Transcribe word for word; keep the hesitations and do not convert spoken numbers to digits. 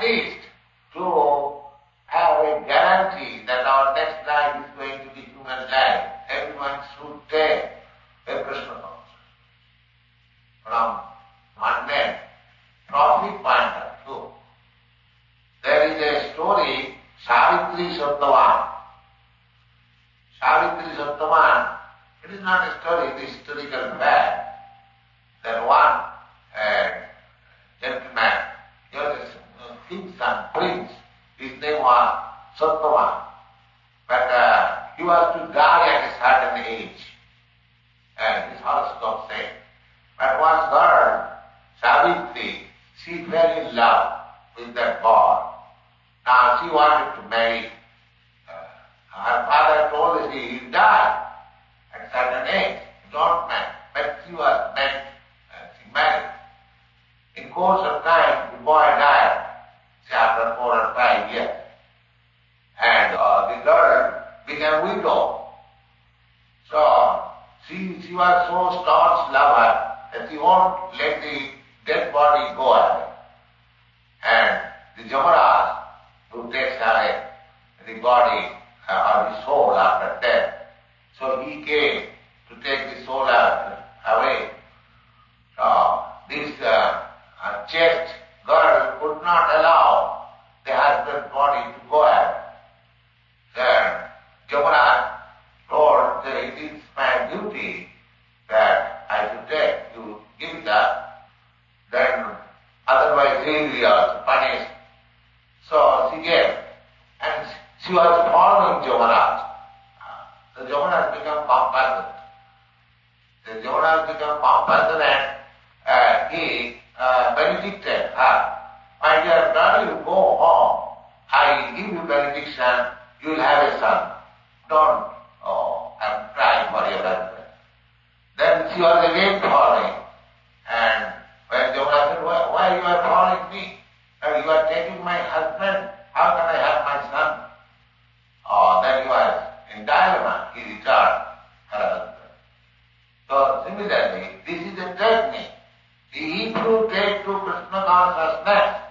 least to have a guarantee that our next life is going to be human life, everyone should take a Krishna consciousness. From mundane profit point of view, there is a story, Savitri Sattvavan. Savitri Sattvavan, it is not a story, it is historical fact. That one uh, gentleman, he was a king's son, prince, his name was Sattvavan. But uh, he was to die at a certain age, and his horoscope said. But one girl, Savitri, she fell in love with that boy. Now she wanted to marry. Uh, her father told her he will die at a certain age, don't marry. But she was meant, uh, she married. In course of time, the boy died, say after four or five years. And uh, the girl became widow. So she, she was so staunch lover that she won't let the dead body go away. And the Yamaraj, who takes away the body uh, or the soul after death, so he came to take the soul away. Uh, this uh, uh, chaste girl could not allow the husband's body to go away. Then Yamaraj told that it is my duty that I should take, you give it up, then otherwise he will be also punished. So she gave, and she was following Yamaraj. So Yamaraj became compassionate. The Yamaraj became compassionate and uh, he uh, benedicted her. My dear daughter, you go home. I give you benediction, you will have a son. Don't oh, I'm crying for your husband. Then she was again falling. And when Yamaraj said, why, why you are following me? Uh, you are taking my husband. How can I have my son? Oh, then he was in dilemma. He returned her husband. So similarly, this is a technique. If you take to Krishna consciousness,